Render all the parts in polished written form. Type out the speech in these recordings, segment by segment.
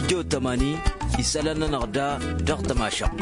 استديو 80 يسألنا نغدا ضغط ما شق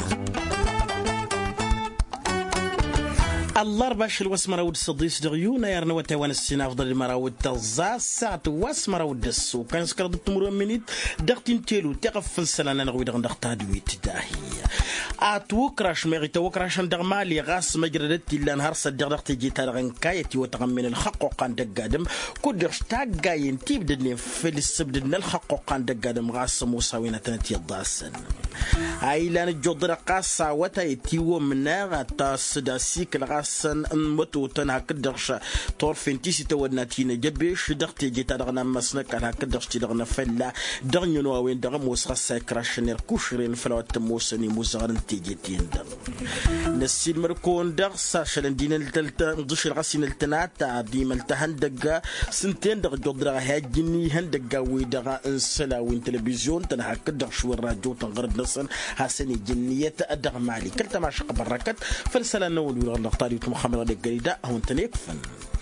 الله باش الوسمراود الصديس دغيونا يرنا وتوان السنة أفضل المراود تزا ساعة وسمراود السو كان سكر التمر منيت دغتين تيلو تغفل سلانا نغوي دغن دغتا دوي تداهي أتوكراش ميغي توكراش دغمالي غاس مجردت إلا نهار صدق دغتي جيتا دغن كايتي وتغمين الحقوقان دقادم كودرش تاقاين تيبدني في السبدن الحقوقان دقادم غاس موساوينة تنتي الضاسن عيلان الجدر قاسا وتايتيو مناغا تاسداسيك الغاسن متو تنها كدرش طرفين تيسي تودناتين جبيش دغتي جيتا دغنا مسنك على كدرش تدغنا فلا دغنينو وين دغم وسغسا كراشنير كوشرين فلوات موسني موسغرن تيجيتين دغ نسيل مركون دغ ساشلن دين التلتا ندوش الغاسين التناتا ديم التهندقا سنتين دغ جدر هاجني هندقا ويدغا انسلا وين تلفزيون تنها كدرش والراجو تنغرد نصن هاسني جنية أدغ مالي كلتا ما شق بركت فلسلا نول ويغل نختاري محمد عليك قريدا هون تنيكفن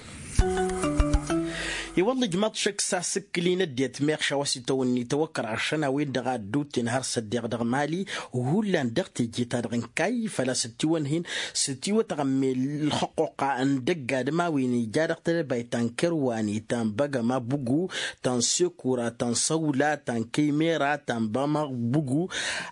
يوالله جماعة شك ساسك لي نديت ميخشا واسيتوني توكر عشان وين دغا دوتين هر صديق دغ مالي وهولان دغتي جيتا دغن كاي فلا ستيوان هين ستيوة تغمي الحقوق ان دقا دما ويني جادق تلباي تان كرواني تان بغا ما بوغو تان سيكورا تان صولا تان كيميرا تان باما بوغو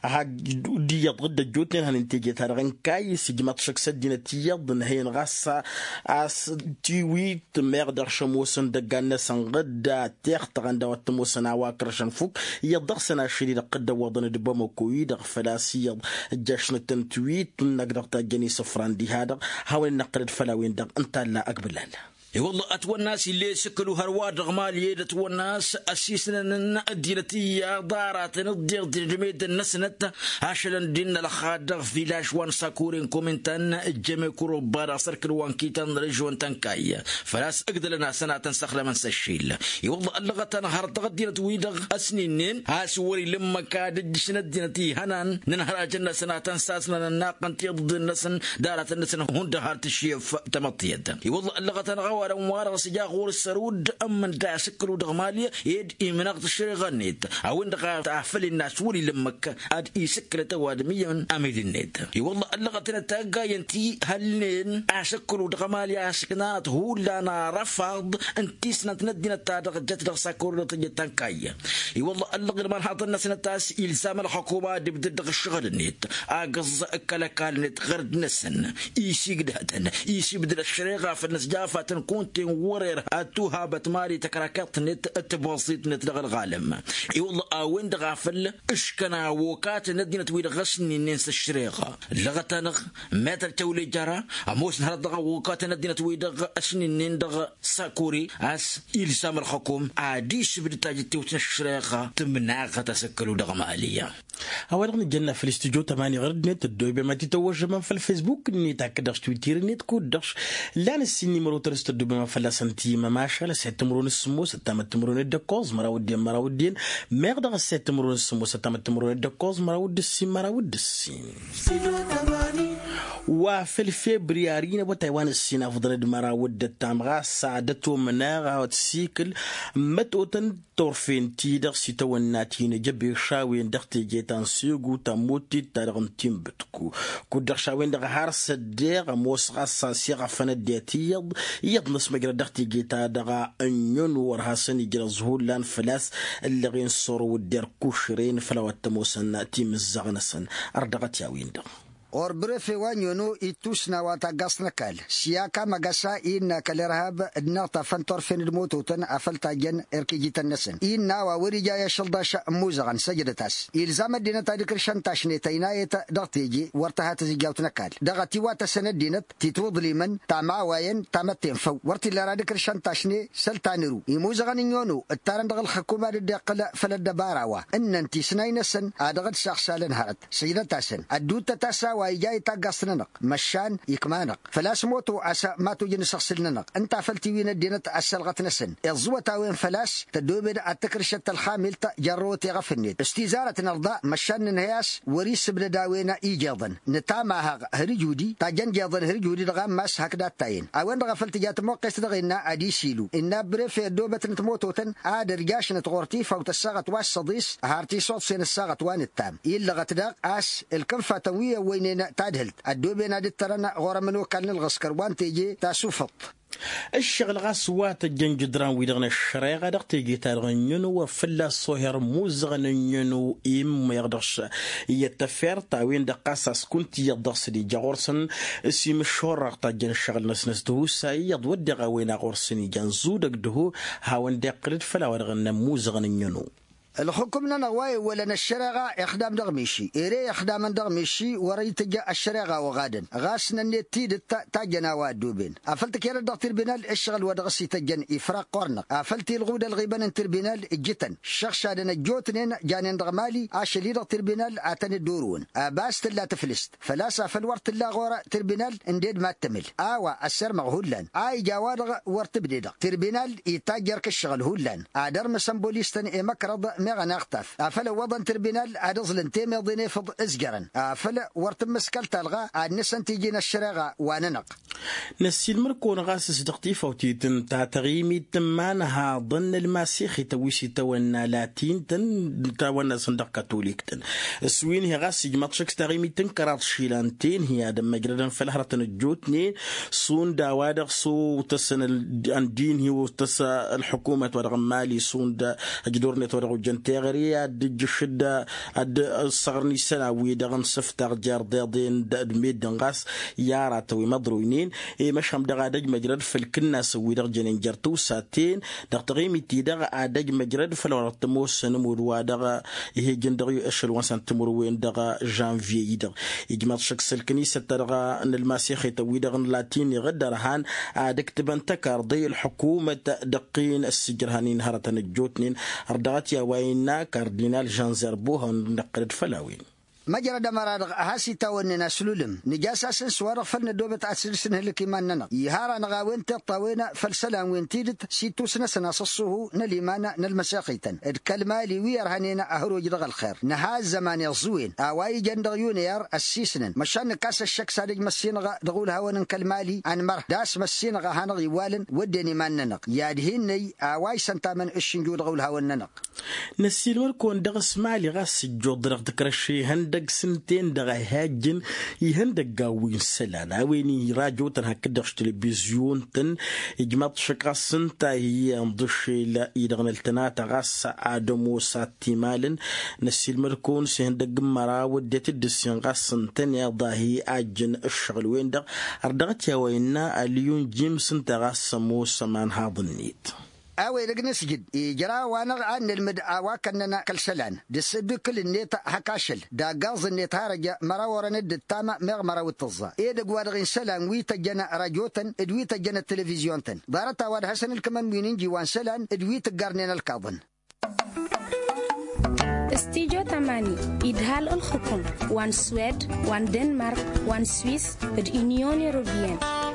دي يضغد جوتين هن انتي جيتا دغن كاي سي جماعة شك سدينا تيضن هين غاسا اس تيوي تميغ شموسن دقا سنغدا تيخت غندا وتموسنا واكرشن فوق يضغسنا شديد قد وضن دبما كويد فلاسي جاشن تنتويت نقدر تاجني صفران دي هذا هاول نقرد فلاوين دغ انت لا اقبل لا والله أتوى الناس اللي سكلوا هرواد غمالي أتوى الناس أسيسنا الدينتية دارات ندير جميد النسنت عشان دين الخادر فيلاش وان ساكورين كومنتان جميع كروبارا سركل وان كيتان رجوان تنكاية فلاس أقدر لنا سنة تنسخل من سشيل والله اللغة تنهار تغدينة ويدغ أسنين هاسوري لما كاد جشنا الدينتي هنان ننهر جنة سنة تنساسنا الناقن تيضد النسن دارات النسن هون دهار تشيف تمطيد والله اللغة تنغوى وموارغ سجاق ور السرود أمن دا سكرو دغمالية يد إيمناق تشري غنيت أو إندقا تعفل الناس ولي لمك أد إيسكرة وادميا أميد النيت والله اللغتنا تاقا ينتي هلين أسكرو دغمالية أسكنات هو لنا رفض أنتي سنة ندينا تادغ جاتدغ ساكور نتجتان كاية والله اللغة لما نحط الناس نتاس إلزام الحكومة دي بددغ الشغل النيت أقص أكالكال نت غرد نسن إيسي قدهتن إيسي بدل الشريغة في الناس جافة تنكون ورير اتوها بتماري تكراكات نت التبسيط نت دغ الغالم اي والله وين دغافل اشكنا وكات ندينا تويد غسني ننسى الشريقه لغتنغ متر تولي جرا اموس نهار دغ وكات ندينا تويد غسني ندغ ساكوري اس الزام الحكوم عاديش بدتاج توت الشريقه تمنع تسكلوا دغ ماليه أول غني جنة في الاستوديو 8 غرد نت الدوي بما تتوجه من في الفيسبوك نيت هكذا تويتير نت كودش لا نسيني مرو ترست الدوي بما فلا سنتيما ماشا لا سيتمرون السمو ستام تمرون الدكوز مراودين ميغدا سيتمرون السمو ستام تمرون الدكوز مراود السين مراود السين وفي الفبراير وتايوان السين أفضل مراود التامغا سعادته مناغا وتسيكل متوتن طرفين تيدر سيتواناتين جبي شاوين دختي جيتان سيغو تموتي تارغن تيمبتكو كودر شاوين دغ هارس دير موسغا ساسيغا فنديتي يضنس مجرى دختي جيتا دغ انيون ورهاسن يجرى زهولان فلاس اللي غين صورو الدير كوشرين فلاوات تموسن تيم الزغنسن أردغت ياوين دغ اور برفي وانيونو إتوسنا واتاقصنا كال سياكا مقاسا إنا كالإرهاب النغطة فانتور فين الموتوتن أفلتا جن إركي جيتا النسن إنا وورجا يشلداش موزغان سجدتاس إلزام الدينة تادكر شانتاشني تيناية دغتيجي وارتها تزيجاوتنا كال دغتي واتا سنة دينة تتوض لمن تاما واين تامتين فو وارتي لرادكر شانتاشني سلتانيرو يموزغان يونو التارن دغل حكومة الدقل فلد باراوا إن انتي سنين سن أدغد شخصا لنهرت سيدة تاسن الدوتا تاسا وايجاي تاقصننق مشان يكمانق فلاس موتو أسا ما تجنس أغسلننق انت فلتي وين الدينة أسلغة نسن الزوة تاوين فلاس تدوبد التكرشة الخامل جروتي غفنيد استيزارة نرضاء مشان نهياس وريس بلداوينا إيجاضا نتامها هرجودي تاجن جاضا هرجودي دغام ماس هكذا تاين أوين غفلت جات موقس دغينا أدي سيلو إنا بريف دوبة نتموتوتن رجاش نتغورتي فوت الساغة واس صديس هارتي صوت سين الساغة وان التام إلا غتداق أس الكنفة تنوية ويننا تادهلت الدوبين هادي ترنا غورا منو كان الغسكر وان تيجي تاسوفط الشغل غاسوات الجنجدران ويدغنا الشريغة دقتيجي تارغنينو وفلا الصهر موزغنينو ما يقدرش يتفير تاوين دقاساس كنت يقدرس دي جاغورسن سي مشهور رقطاجن الشغل نسنسدهو سايد ودغا وين غورسني جانزودك دهو هاون دقرد فلا ورغنا موزغنينو الحكم نواي ولا الشريعة إخدام دغميشي إيري إخدام دغميشي وريت جاء الشريعة وغادن غاسنا نتيد تاجنا وادوبين أفلت كير تربينال الشغل ودغسي تجن إفراق قرنق أفلتي الغودة الغيبان تربينال جتن الشخص هذا الجوتنين جانين دغمالي أشلي تربينال أتن الدورون أباست لا تفلست فلاس فالورت لا غورة تربينال انديد ما تمل آوا السر مغهولان أي جواد ورتبديد تربينال يتاجر كالشغل هولان أدر مسمبوليستن إمكرض مغنى اختف أفلا وضن تربينال أدزلن تيمي ضيني فض إزجرن أفلا ورتم مسكال تلغى أدنسان تيجينا الشراغة واننق نسي المركون غاسس دقتيفة وتيتن تغيمي تمانها ضن المسيخي تويسي تونا لاتين تن تونا صندق كاتوليك تن السوين هي غاسي جمطشك تغيمي تنكرات شيلانتين هي دم مجردا فلهرة الجوتني سون داوادر سو تسن الدين هي وتسا الحكومة ورغمالي سون دا جدورني ورغو جنتيغري اد جشد اد الصغرني سنوي دغن سفتر جار دين دميد دنغاس يارا توي مضروينين مش هم دغا دج مجرد في الكنا سوي دغ جنين جرتو ساتين دغ تغيمي تي دغ ادج مجرد فلورت موس نمود ودغ هي جندغي اشل وسن تمروين دغ جانفي دغ يجمع شخص الكنيسه دغ ان المسيح توي دغ لاتين غدرهان ادك تبنتكر ضي الحكومه دقين السجرهانين هرتن الجوتنين ردات يا وينا كاردينال جان زربوها نقرد فلاوين مجرد مراد هاسي تاوننا سلولم نجاسا سنس ورفن دوبة أسلسن هلكي ماننا يهارا نغاوين تطاوينا فالسلام وين تيدت سيتو سنسنا صصوه نليمانا نلمساقيتا الكلمة لوير هنينا أهروج دغ الخير نها الزمان يغزوين أواي جندغيون يار السيسنن مشان كاس الشك سادج مسينغا دغول هوانا كلمالي عن مر داس مسينغا هانغي والن ودني ماننق يادهيني أواي سنتامن الشنجو دغول هوانا نسيل وركون دغ اسمالي غاس الجود دغ تكرشي هندق سنتين دغ هاجن يهندق قاوين سلانا ويني راجو تنها كدغش تلفزيون تن يجمط شكا سنتا هي انضشي لا يدغن التناتا غاس آدمو ساتي مالن نسيل مركون سيهندق مراود ديت الدسين غاس سنتين يضاهي آجن الشغل وين دغ اردغت يا وينا اليون جيم سنتا غاس موسى من هاضنيت أوي لقنس جد إجرا وانا عن المد أواكننا كالسلان دسد كل النيت هكاشل دا قاز النيت هارجا مراورا ند التامة مغمرا والتظا إيدق وادغين سلان ويتا جنا راجوتا ادويتا جنا التلفزيون تن دارتا واد حسن الكمان وينين جوان سلان ادويتا قارنين الكاظن استيجو تماني إدهال الحكم وان سويد وان دنمارك وان سويس اليونيون يوروبيان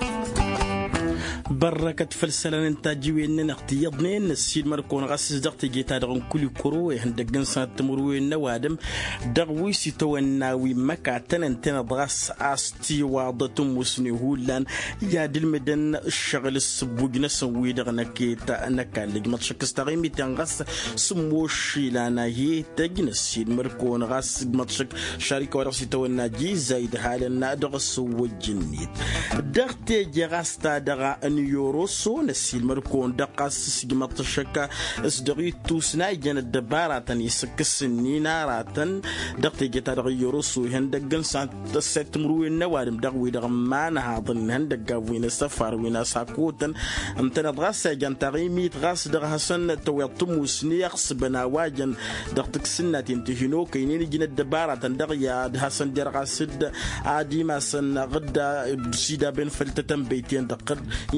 بركة فلسلان انتاجي وين نقتيضنين السيد مركون غاسس دغتي جيتا دغن كل كرو هندقن سنة تمروين نوادم دغوي سيتواناوي مكاتن انتنا دغاس استي واضتم وسنيهولان ياد المدن الشغل السبوج نسوي دغنا كيتا نكالج متشكس تغيمي تنغاس سموشي لانا هي تجن السيد مركون غاس متشك شركة ورسي تواناجي زايد حالنا دغس وجنيت دغتي جغاس تادغا يوروسو نسيل مركون دقاس سجمت الشكا اسدغي توسنا جن الدبارة تاني سكسنينا راتن دقتي جتا يوروسو هندقن سات مروين نوادم دغوي دغمان هاضن هندقا وين السفر وين ساكوتن امتنا دغاس جن تغيمي تغاس دغهسن تويطمو سنيقس بناواجن دقتك سنة تنتهنو كينين جن الدبارة تندغيا دهسن درغاسد عادي ما سن غدا سيدا بين فلتتن بيتين دقر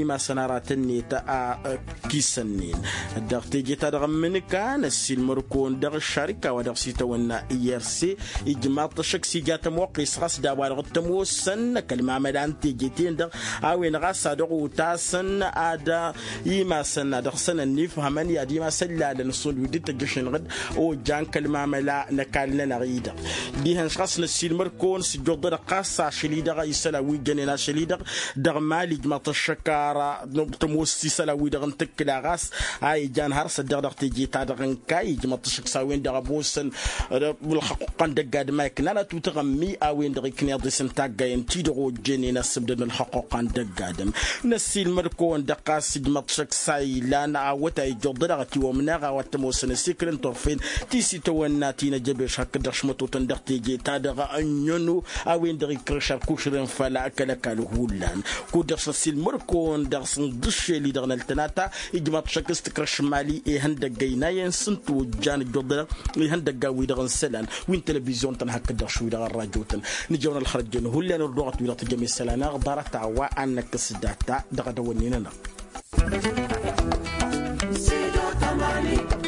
إما سناراتني تا كيسنين دغتي جيتا دغمن كان السلمركون دغ الشركة ودغ سيتونا يرسي إجماع تشكسي جات موقيس غاس دابار غتموسن كلمة مدان تيجيتين دغ أوين غاس دغو تاسن آدا إما سن دغ سن النفهمن يا ديما سلا لنصول ودي تجشن غد أو جان كلمة ملا نكالنا نغيدا دي هنش غاس السلمركون سجود دغ قاسا شليدا غايسلا ويجننا شليدا دغ مالي إجماع تشكارا تموسي سلا ويدغ نتكلا غاس أي جان هرس دغ تيجيتا دغ كاي إجماع تشكساوين دغ بوسن بالحقوق دقاد ما يكنا تتغمي أوين دغ كنيا ديسن تاقاين تيدغو جيني نسبدن الحقوق دقادم نسيل مركون دقاس إجماع تشكساي لانا عوتا يجود دغتي ومناغا واتموسن سيكرن طرفين تيسي تونا تينا جبش هك دغشمتو تندغ تيجيتا دغ أنيونو أوين دغ كرشار كوشرين فلا أكلا كالو هولان كو دغس نسيل مركون دغسن دشي اللي دغنا التناتا إجماع تشكس تكرش مالي هندق جيناين سنتو جان الجودة هندق جاوي دغن سلان وين تلفزيون تنهك دغشوي دغن راجوتن نجونا الخرجون هو اللي نرضوغت ولا تجمع السلانة غدارة تعوى عنك السداتا دغدا ونينا